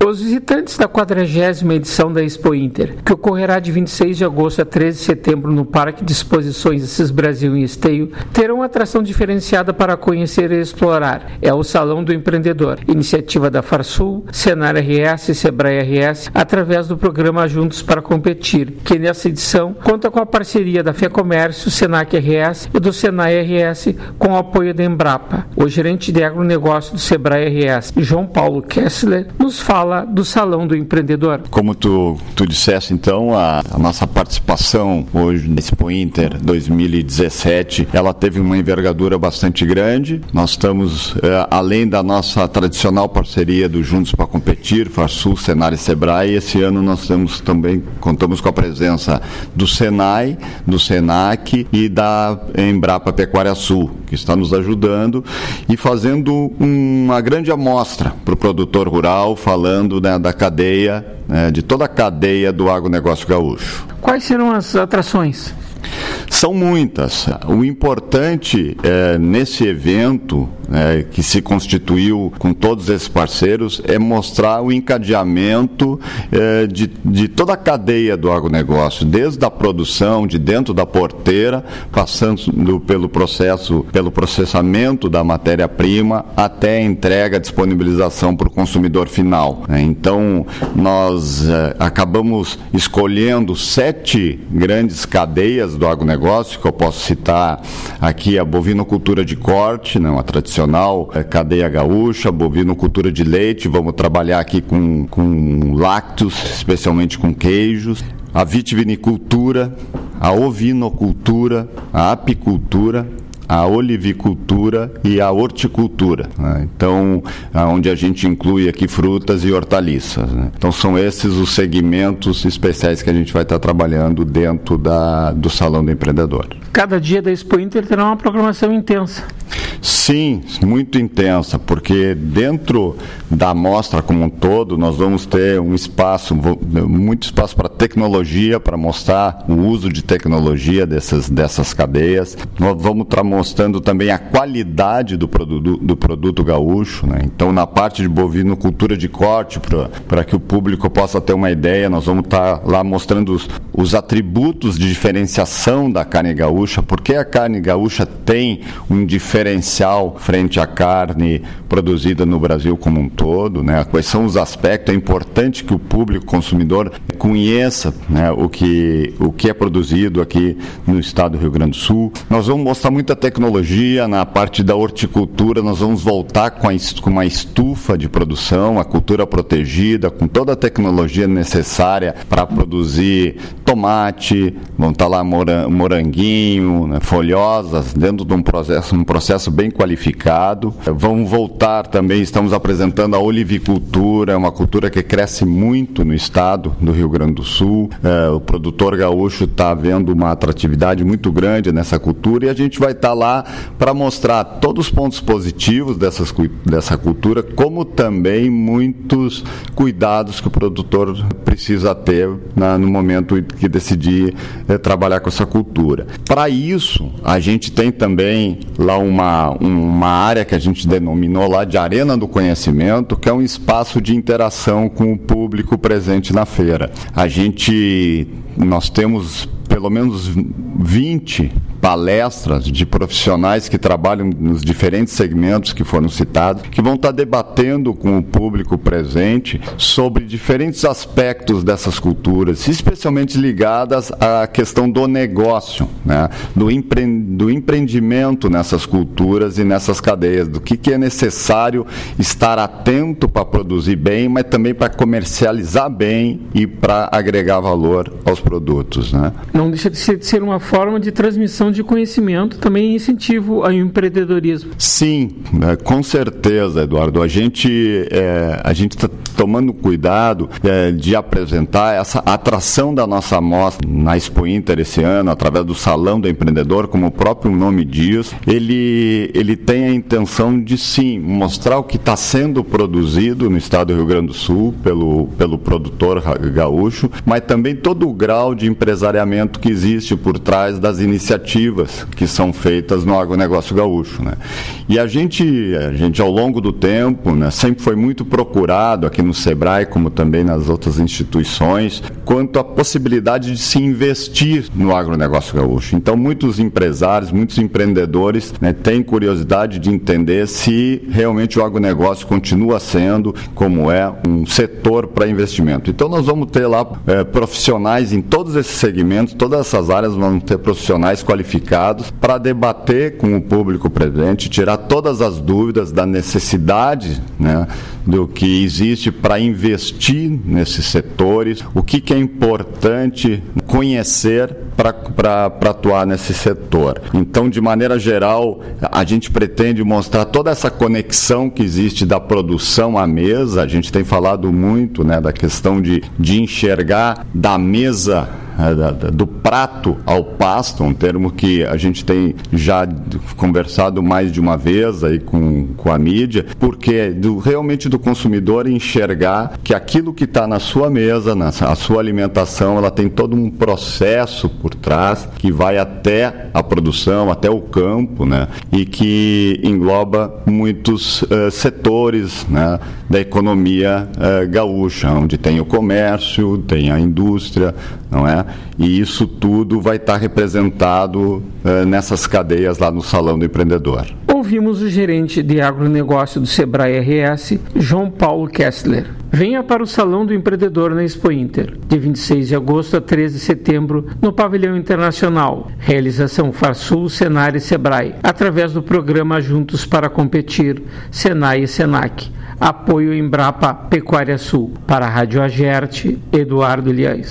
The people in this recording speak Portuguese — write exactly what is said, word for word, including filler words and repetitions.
Os visitantes da quadragésima edição da Expo Inter, que ocorrerá de vinte e seis de agosto a treze de setembro no Parque de Exposições Assis Brasil em Esteio, terão uma atração diferenciada para conhecer e explorar. É o Salão do Empreendedor, iniciativa da Farsul, Senar R S e Sebrae R S, através do programa Juntos para Competir, que nessa edição conta com a parceria da FEComércio, Senac R S e do Senai R S, com o apoio da Embrapa. O gerente de agronegócio do Sebrae R S, João Paulo Kessler, nos fala do Salão do Empreendedor. Como tu, tu disseste, então, a, a nossa participação hoje na Expo Inter dois mil e dezessete, ela teve uma envergadura bastante grande. Nós estamos, é, além da nossa tradicional parceria do Juntos para Competir, Farsul, Senar e Sebrae, esse ano nós temos também, contamos com a presença do Senai, do Senac e da Embrapa Pecuária Sul, que está nos ajudando e fazendo uma grande amostra para o produtor rural, falando, né, da cadeia, né, de toda a cadeia do agronegócio gaúcho. Quais serão as atrações? São muitas. O importante é, nesse evento, é, que se constituiu com todos esses parceiros, é mostrar o encadeamento é, de, de toda a cadeia do agronegócio, desde a produção, de dentro da porteira, passando pelo processo, pelo processamento da matéria-prima, até a entrega, a disponibilização para o consumidor final. Então, nós é, acabamos escolhendo sete grandes cadeias do agronegócio, que eu posso citar aqui a bovinocultura de corte, né, uma tradicional é, cadeia gaúcha, bovinocultura de leite, vamos trabalhar aqui com, com lácteos, especialmente com queijos, a vitivinicultura, a ovinocultura, a apicultura, a olivicultura e a horticultura, né? Então, onde a gente inclui aqui frutas e hortaliças, né? Então, são esses os segmentos especiais que a gente vai estar trabalhando dentro da, do Salão do Empreendedor. Cada dia da Expo Inter terá uma programação intensa. Sim, muito intensa, porque dentro da mostra como um todo, nós vamos ter um espaço, muito espaço para tecnologia, para mostrar o uso de tecnologia dessas, dessas cadeias. Nós vamos estar mostrando também a qualidade do produto, do produto gaúcho, né? Então, na parte de bovinocultura de corte, para que o público possa ter uma ideia, nós vamos estar lá mostrando os, os atributos de diferenciação da carne gaúcha, porque a carne gaúcha tem um diferencial frente à carne produzida no Brasil como um todo, né? Quais são os aspectos? É importante que o público consumidor conheça, né, o que, o que é produzido aqui no estado do Rio Grande do Sul. Nós vamos mostrar muita tecnologia na parte da horticultura, nós vamos voltar com, a, com uma estufa de produção, a cultura protegida, com toda a tecnologia necessária para produzir tomate, vão estar lá moranguinho, né, folhosas, dentro de um processo, um processo bem qualificado. Vamos voltar também, estamos apresentando a olivicultura, uma cultura que cresce muito no estado do Rio Grande do Sul. É, o produtor gaúcho está vendo uma atratividade muito grande nessa cultura e a gente vai estar lá para mostrar todos os pontos positivos dessas, dessa cultura, como também muitos cuidados que o produtor precisa ter na, no momento que decidir é, trabalhar com essa cultura. Para isso, a gente tem também lá uma, uma área que a gente denominou lá de Arena do Conhecimento, que é um espaço de interação com o público presente na feira. A gente, nós temos pelo menos vinte palestras de profissionais que trabalham nos diferentes segmentos que foram citados, que vão estar debatendo com o público presente sobre diferentes aspectos dessas culturas, especialmente ligadas à questão do negócio, né? do, empre... do empreendimento nessas culturas e nessas cadeias, do que, que é necessário estar atento para produzir bem, mas também para comercializar bem e para agregar valor aos produtos, né? Não deixa de ser uma forma de transmissão de conhecimento, também incentivo ao empreendedorismo. Sim, né, com certeza, Eduardo. A gente é, a gente está tomando cuidado é, de apresentar essa atração da nossa amostra na Expo Inter esse ano, através do Salão do Empreendedor, como o próprio nome diz. Ele, ele tem a intenção de, sim, mostrar o que está sendo produzido no estado do Rio Grande do Sul pelo, pelo produtor gaúcho, mas também todo o grau de empresariamento que existe por trás das iniciativas efetivas que são feitas no agronegócio gaúcho, né? E a gente, a gente ao longo do tempo, né, sempre foi muito procurado aqui no SEBRAE, como também nas outras instituições, quanto à possibilidade de se investir no agronegócio gaúcho. Então, muitos empresários, muitos empreendedores, né, têm curiosidade de entender se realmente o agronegócio continua sendo, como é, um setor para investimento. Então, nós vamos ter lá é, profissionais em todos esses segmentos, todas essas áreas, vamos ter profissionais qualificados para debater com o público presente, tirar todas as dúvidas da necessidade, né, do que existe para investir nesses setores, o que, que é importante conhecer para atuar nesse setor. Então, de maneira geral, a gente pretende mostrar toda essa conexão que existe da produção à mesa. A gente tem falado muito, né, da questão de, de enxergar da mesa, do prato ao pasto, um termo que a gente tem já conversado mais de uma vez aí com, com a mídia, porque do, realmente do consumidor enxergar que aquilo que está na sua mesa, na a sua alimentação, ela tem todo um processo por trás que vai até a produção, até o campo, né? E que engloba muitos uh, setores, né, da economia uh, gaúcha, onde tem o comércio, tem a indústria, não é? E isso tudo vai estar representado uh, nessas cadeias lá no Salão do Empreendedor. Ouvimos o gerente de agronegócio do SEBRAE R S, João Paulo Kessler. Venha para o Salão do Empreendedor na Expo Inter, de vinte e seis de agosto a treze de setembro, no Pavilhão Internacional. Realização Farsul, Senar e SEBRAE, através do programa Juntos para Competir, Senai e Senac. Apoio Embrapa Pecuária Sul. Para a Rádio Agerte, Eduardo Liães.